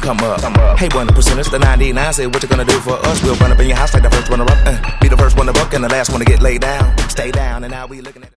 come up. Hey, 1%ers, the 99 say what you gonna do for us? We'll run up in your house like the first runner up. Be the first one to buck and the last one to get laid down. Stay down, and now we looking at